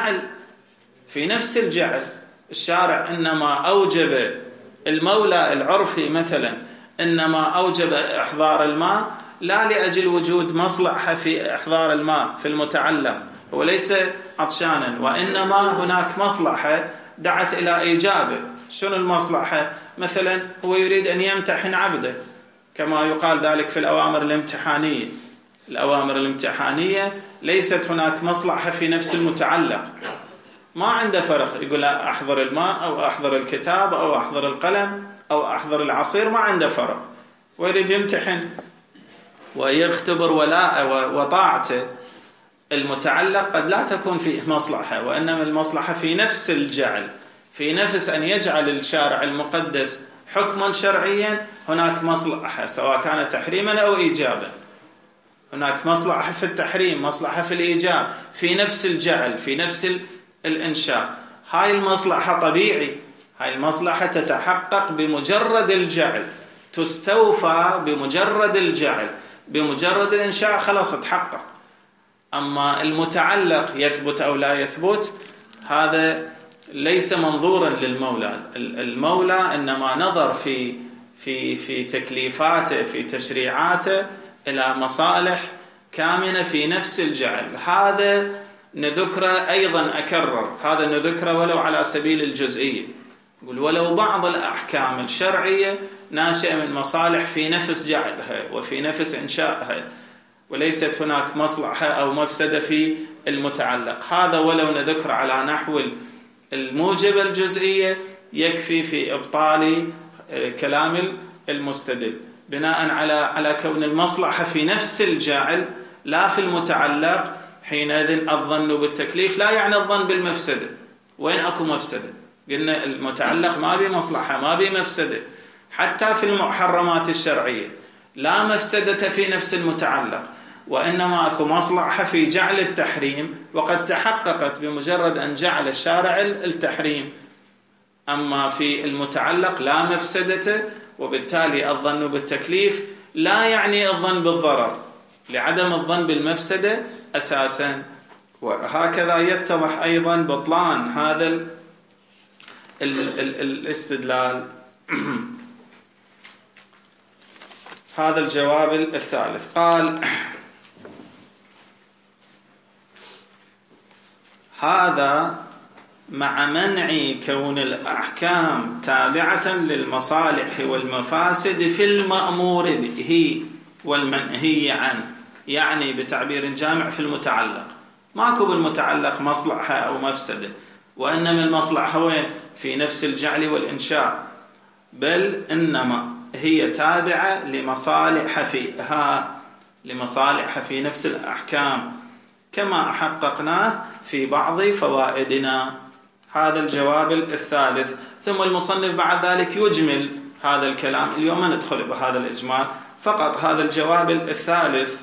الجعل. الشارع إنما أوجب المولى العرفي مثلا، إنما أوجب إحضار الماء لا لأجل وجود مصلحة في إحضار الماء في المتعلق، هو ليس عطشانا، وإنما هناك مصلحة دعت إلى إيجابه. شنو المصلحة؟ مثلا هو يريد أن يمتحن عبده، كما يقال ذلك في الأوامر الامتحانية. الأوامر الامتحانية ليست هناك مصلحة في نفس المتعلق، ما عنده فرق، يقول أحضر الماء أو أحضر الكتاب أو أحضر القلم أو أحضر العصير، ما عنده فرق، ويريد يمتحن ويختبر ولاء وطاعته. المتعلق قد لا تكون فيه مصلحة، وإنما المصلحة في نفس الجعل، في نفس أن يجعل الشارع المقدس حكما شرعيا. هناك مصلحة سواء كان تحريما أو إيجابا، هناك مصلحة في التحريم، مصلحة في الإيجاب، في نفس الجعل، في نفس الإنشاء. هاي المصلحة طبيعي، هاي المصلحة تتحقق بمجرد الجعل، تستوفى بمجرد الجعل، بمجرد الإنشاء خلاص تحقق. أما المتعلق يثبت أو لا يثبت، هذا ليس منظورا للمولى. المولى إنما نظر في تكليفاته، في تشريعاته، إلى مصالح كامنة في نفس الجعل. هذا نذكره أيضا، أكرر هذا نذكره ولو على سبيل الجزئية، يقول ولو بعض الأحكام الشرعية ناشئة من مصالح في نفس جعلها وفي نفس إنشائها، وليست هناك مصلحة أو مفسدة في المتعلق. هذا ولو نذكر على نحو الموجب الجزئية يكفي في إبطال كلام المستدل، بناء على كون المصلحة في نفس الجعل لا في المتعلق. حينئذ الظن بالتكليف لا يعني الظن بالمفسدة. وين أكو مفسدة؟ قلنا المتعلق ما بي مصلحة، ما بي مفسدة. حتى في المحرمات الشرعية لا مفسدة في نفس المتعلق، وإنما أكو مصلحة في جعل التحريم، وقد تحققت بمجرد أن جعل الشارع التحريم. أما في المتعلق لا مفسدة، وبالتالي الظن بالتكليف لا يعني الظن بالضرر، لعدم الظن بالمفسدة أساسا. وهكذا يتضح أيضا بطلان هذا الاستدلال. هذا الجواب الثالث. قال هذا مع منع كون الأحكام تابعة للمصالح والمفاسد في المأمور به والمنهي عنه، يعني بتعبير جامع في المتعلق ماكو بالمتعلق مصلحة أو مفسدة، وإنما المصلحة وين؟ في نفس الجعل والإنشاء، بل إنما هي تابعة لمصالح في نفس الأحكام، كما حققناه في بعض فوائدنا. هذا الجواب الثالث. ثم المصنف بعد ذلك يجمل هذا الكلام. اليوم ما ندخل بهذا الإجمال، فقط هذا الجواب الثالث.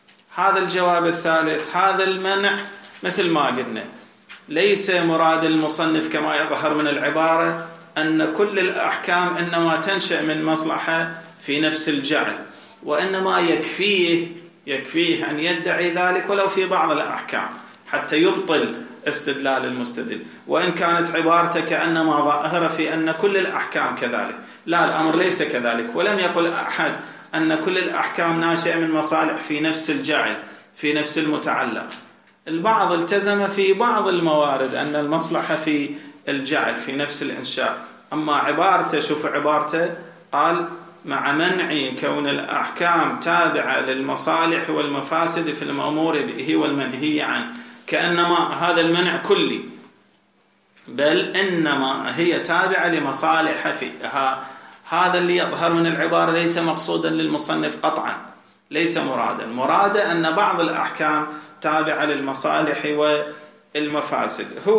هذا المنع مثل ما قلنا ليس مراد المصنف كما يظهر من العبارة أن كل الأحكام إنما تنشأ من مصلحة في نفس الجعل، وإنما يكفيه أن يدعي ذلك ولو في بعض الأحكام حتى يبطل استدلال المستدل، وإن كانت عبارته كأنما ظاهرة في أن كل الأحكام كذلك. لا، الأمر ليس كذلك، ولم يقل أحد أن كل الأحكام ناشئة من مصالح في نفس الجعل في نفس المتعلق. البعض التزم في بعض الموارد أن المصلحة في الجعل في نفس الإنشاء، أما عبارته شوف عبارته قال مع منع كون الأحكام تابعة للمصالح والمفاسد في المأمور به والمنهي عنه، كأنما هذا المنع كلي، بل إنما هي تابعة لمصالح فيها. هذا اللي يظهر من العبارة ليس مقصودا للمصنف قطعا، ليس مرادا أن بعض الأحكام تابعة للمصالح والمفاسد. هو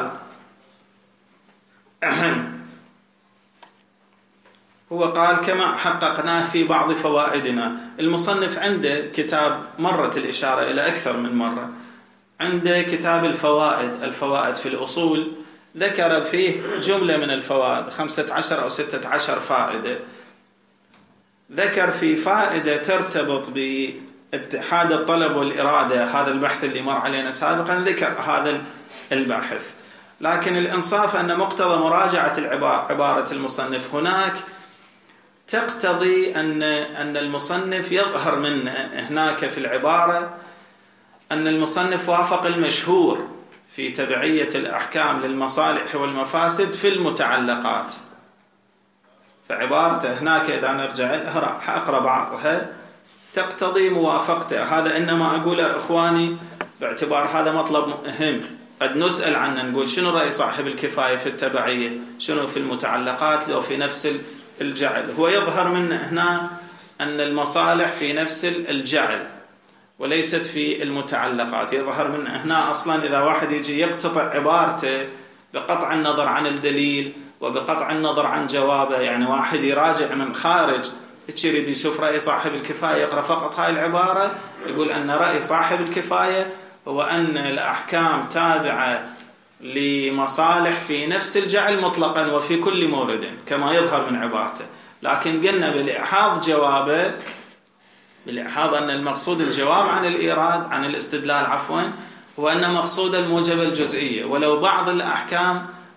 قال كما حققناه في بعض فوائدنا. المصنف عنده كتاب مرت الإشارة إلى أكثر من مرة، عنده كتاب الفوائد في الأصول، ذكر فيه جملة من الفوائد 15 أو 16 فائدة. ذكر في فائدة ترتبط باتحاد الطلب والإرادة، هذا البحث اللي مر علينا سابقا، ذكر هذا البحث. لكن الإنصاف أن مقتضى مراجعة عبارة المصنف هناك تقتضي أن المصنف يظهر منه هناك في العبارة أن المصنف وافق المشهور في تبعية الأحكام للمصالح والمفاسد في المتعلقات. فعبارته هناك إذا نرجع لها أقرأ بعضها تقتضي موافقته. هذا إنما أقوله إخواني باعتبار هذا مطلب مهم قد نسأل عنه، نقول شنو رأي صاحب الكفاية في التبعية، شنو في المتعلقات لو في نفس الجعل. هو يظهر منه هنا أن المصالح في نفس الجعل وليست في المتعلقات. يظهر منه هنا أصلا إذا واحد يجي يقتطع عبارته بقطع النظر عن الدليل وبقطع النظر عن جوابه، يعني واحد يراجع من خارج يريد يشوف رأي صاحب الكفاية، يقرأ فقط هاي العبارة يقول أن رأي صاحب الكفاية هو أن الأحكام تابعة لمصالح في نفس الجعل مطلقا وفي كل مورد كما يظهر من عبارته. لكن قلنا بالإحاض جوابه، بالإحاض أن المقصود الجواب عن الإيراد عن الاستدلال هو أن مقصود الموجب الجزئية، ولو بعض الأحكام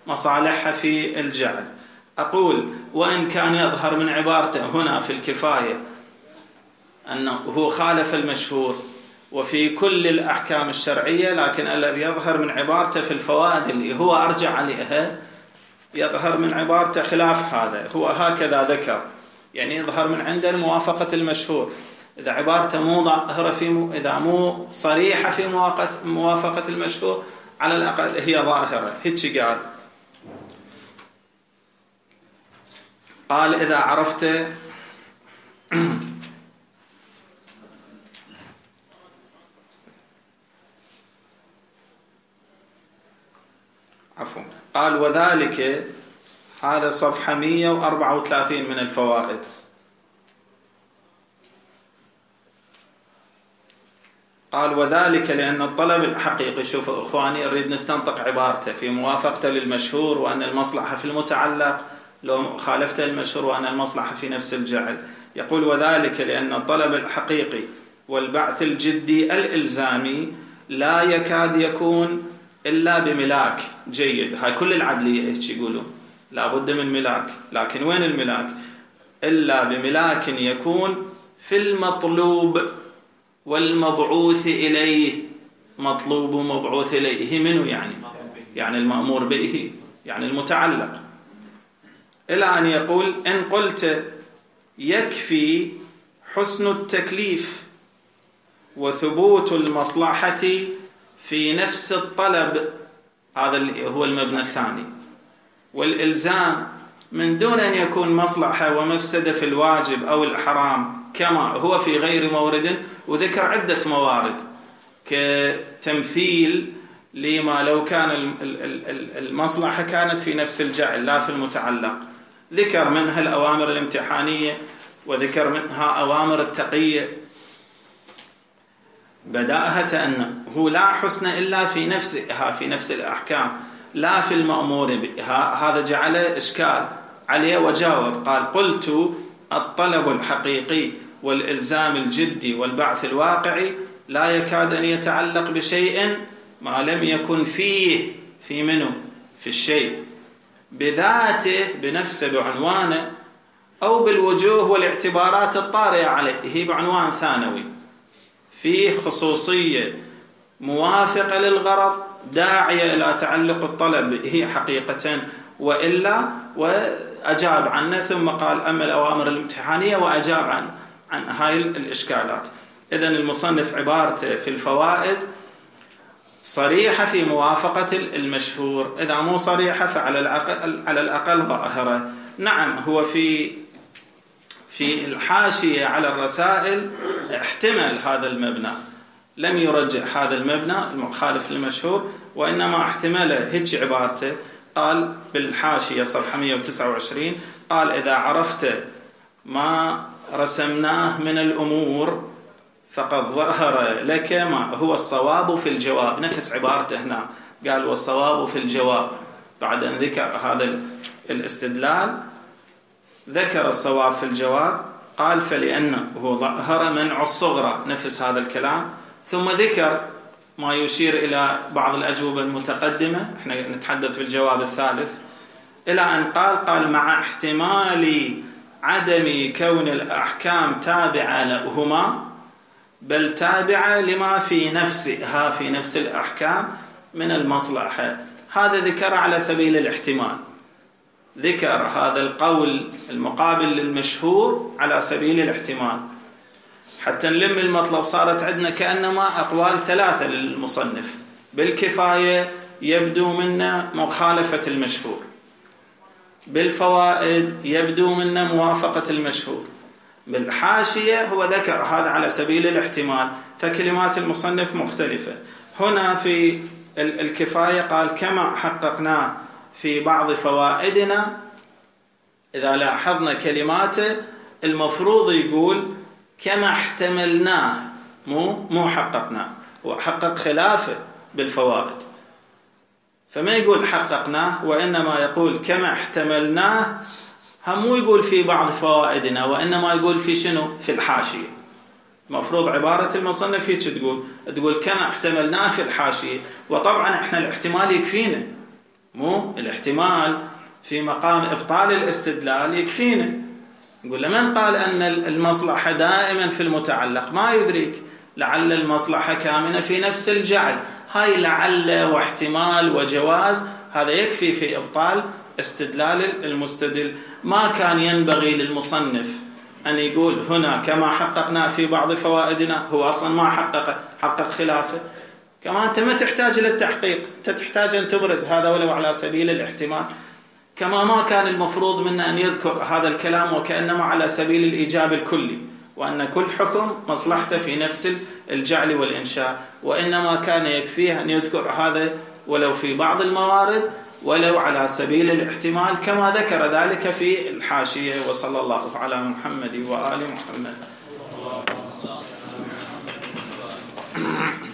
مصالحها في الجعل. أقول وإن كان يظهر من عبارته هنا في الكفاية أنه هو خالف المشهور وفي كل الأحكام الشرعية، لكن الذي يظهر من عبارته في الفوائد اللي هو أرجع عليها يظهر من عبارته خلاف هذا. هو هكذا ذكر، يعني يظهر من عنده موافقة المشهور. إذا عبارته مو ظاهرة إذا مو صريحة في موافقة المشهور، على الأقل هي ظاهرة. هيك قال إذا عرفت عفوا، قال وذلك، هذا صفحة 134 من الفوائد. قال وذلك لأن الطلب الحقيقي، شوفوا إخواني نريد نستنطق عبارته في موافقته للمشهور وأن المصلحة في المتعلق، لو خالفته المشهور وأن المصلحة في نفس الجعل. يقول وذلك لأن الطلب الحقيقي والبعث الجدي الإلزامي لا يكاد يكون إلا بملاك جيد. هاي كل العدلية ايش يقولون؟ لا بد من ملاك، لكن وين الملاك؟ إلا بملاك يكون في المطلوب والمبعوث إليه. مطلوب ومبعوث إليه منه يعني المأمور به، يعني المتعلق. إلى أن يقول إن قلت يكفي حسن التكليف وثبوت المصلحة في نفس الطلب، هذا اللي هو المبنى الثاني، والإلزام من دون أن يكون مصلحة ومفسدة في الواجب أو الحرام كما هو في غير مورد. وذكر عدة موارد كتمثيل لما لو كان المصلحة كانت في نفس الجعل لا في المتعلق. ذكر منها الأوامر الامتحانية، وذكر منها أوامر التقية. بداهة أنه لا حسن إلا في نفسها، في نفس الأحكام، لا في المأمور بها. هذا جعل إشكال عليه وجاوب. قال قلت الطلب الحقيقي والإلزام الجدي والبعث الواقعي لا يكاد أن يتعلق بشيء ما لم يكن فيه، في منه، في الشيء بذاته بنفسه بعنوانه، أو بالوجوه والاعتبارات الطارئة عليه، هي بعنوان ثانوي فيه خصوصية موافقة للغرض داعية إلى تعلق الطلب به حقيقة وإلا، وأجاب عنه. ثم قال أما الأوامر الامتحانية، وأجاب عن هاي الإشكالات. إذن المصنف عبارته في الفوائد صريحة في موافقة المشهور، إذا مو صريحة فعلى الأقل ظاهرة. نعم، هو في الحاشية على الرسائل احتمل هذا المبنى، لم يرجح هذا المبنى المخالف للمشهور، وإنما احتمله. هيك عبارته، قال بالحاشية صفحة 129، قال إذا عرفت ما رسمناه من الأمور فقد ظهر لك ما هو الصواب في الجواب. نفس عبارته هنا، قال والصواب في الجواب. بعد أن ذكر هذا الاستدلال ذكر الصواب في الجواب. قال فلأنه ظهر منع الصغرى، نفس هذا الكلام. ثم ذكر ما يشير إلى بعض الأجوبة المتقدمة، احنا نتحدث في الجواب الثالث، إلى أن قال مع احتمال عدم كون الأحكام تابعة لهما، بل تابعة لما في نفسها، في نفس الأحكام من المصلحة. هذا ذكر على سبيل الاحتمال، ذكر هذا القول المقابل للمشهور على سبيل الاحتمال. حتى نلم المطلب، صارت عندنا كأنما أقوال ثلاثة للمصنف. بالكفاية يبدو منا مخالفة المشهور، بالفوائد يبدو منا موافقة المشهور، بالحاشية هو ذكر هذا على سبيل الاحتمال، فكلمات المصنف مختلفة. هنا في الكفاية قال كما حققناه في بعض فوائدنا. إذا لاحظنا كلماته المفروض يقول كما احتملناه، مو حققناه، وحقق خلافه بالفوائد. فما يقول حققناه، وإنما يقول كما احتملناه. هم مو يقول في بعض فوائدنا، وإنما يقول في شنو؟ في الحاشية. مفروض عبارة المصنف هيك تقول كما احتملناه في الحاشية. وطبعا احنا الاحتمال يكفينا، مو الاحتمال في مقام إبطال الاستدلال يكفينا. نقول لمن قال أن المصلحة دائما في المتعلق ما يدرك، لعل المصلحة كامنة في نفس الجعل، هاي لعل واحتمال وجواز هذا يكفي في إبطال استدلال المستدل. ما كان ينبغي للمصنف أن يقول هنا كما حققنا في بعض فوائدنا، هو أصلا ما حقق خلافه. كما أنت ما تحتاج إلى التحقيق، أنت تحتاج أن تبرز هذا ولو على سبيل الاحتمال. كما ما كان المفروض منا أن يذكر هذا الكلام وكأنما على سبيل الإيجاب الكلي، وأن كل حكم مصلحته في نفس الجعل والإنشاء، وإنما كان يكفيه أن يذكر هذا ولو في بعض الموارد ولو على سبيل الاحتمال، كما ذكر ذلك في الحاشية. وصلى الله على محمد وآل محمد.